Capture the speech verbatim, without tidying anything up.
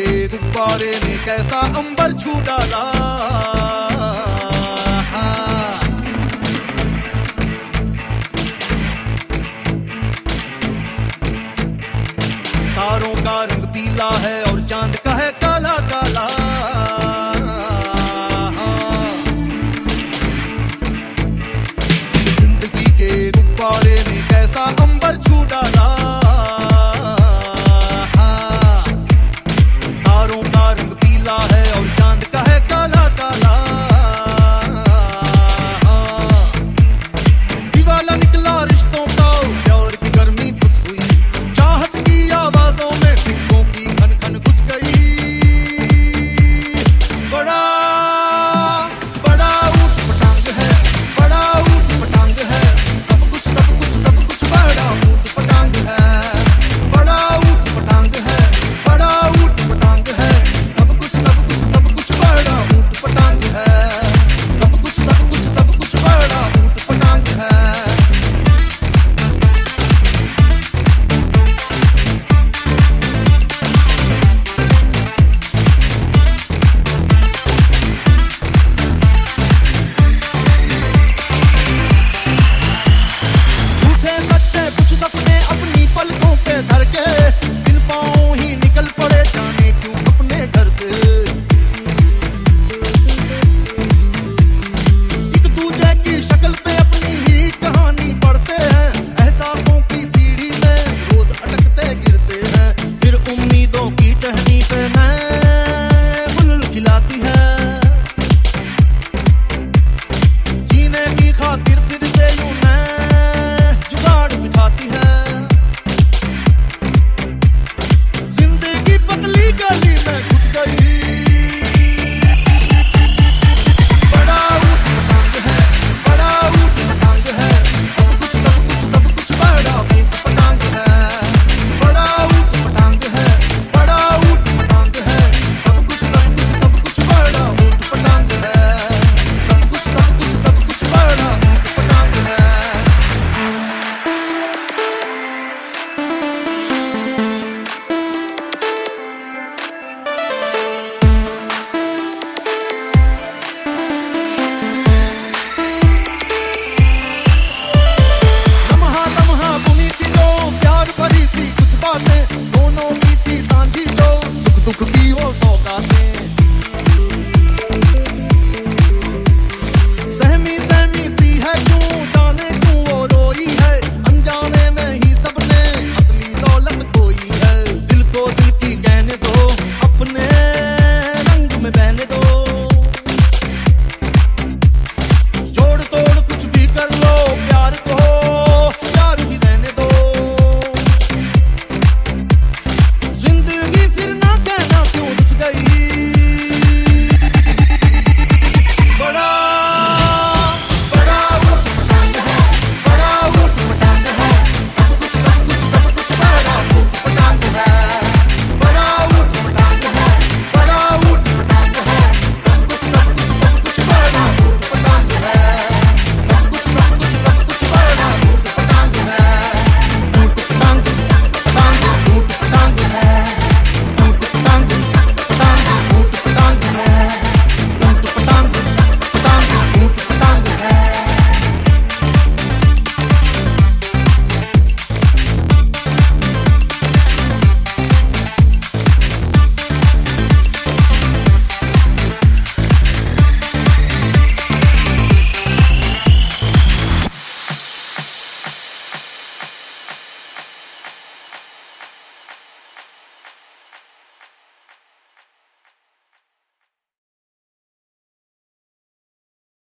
के गुब्बारे ने कैसा अंबर छू डाला। तारों का रंग पीला है और चांद का है काला काला। जिंदगी के गुब्बारे ने कैसा अंबर छू डाला। तारों का रंग पीला है और चांद का है काला काला। दीवाला निकला रिश्तों का, प्यार की गर्मी फुस हुई, चाहत की आवाजों में सिक्कों की खन खन घुस गई। बड़ा बड़ा ऊट पटांग है, बड़ा ऊट पटांग है, सब कुछ सब कुछ सब कुछ बड़ा ऊट पटांग है। बड़ा ऊट पटांग है, बड़ा ऊट पटांग है, सब कुछ सब कुछ सब कुछ बड़ा ऊट पटांग है। सब कुछ सब कुछ सब कुछ बड़ा ऊट पटांग है। झूठे सच्चे कुछ सपने अपनी पलकों पे धर के, बिन पाँव ही निकल पड़े जाने क्यों अपने घर से। एक दूजे की शक्ल पे अपनी ही कहानी पढ़ते हैं, एहसासों की सीढ़ी में रोज अटकते गिरते हैं। फिर उम्मीदों की टहनी पे नए फूल खिलाती है, जीने की खातिर फिर से यूं नए जुगाड़ बिठाती है। जिंदगी पतली गली में घुस गई। बड़ा ऊट पटांग है, बड़ा ऊट पटांग है, सब कुछ सब कुछ सब कुछ बड़ा ऊट पटांग है। बड़ा ऊट पटांग है, बड़ा ऊट पटांग है, सब कुछ सब कुछ सब कुछ बड़ा ऊट पटांग है। सब कुछ सब कुछ सब कुछ बड़ा ऊट पटांग है। लम्हा लम्हा बुनी थी जो प्यार भरी सी कुछ बातें, दोनों की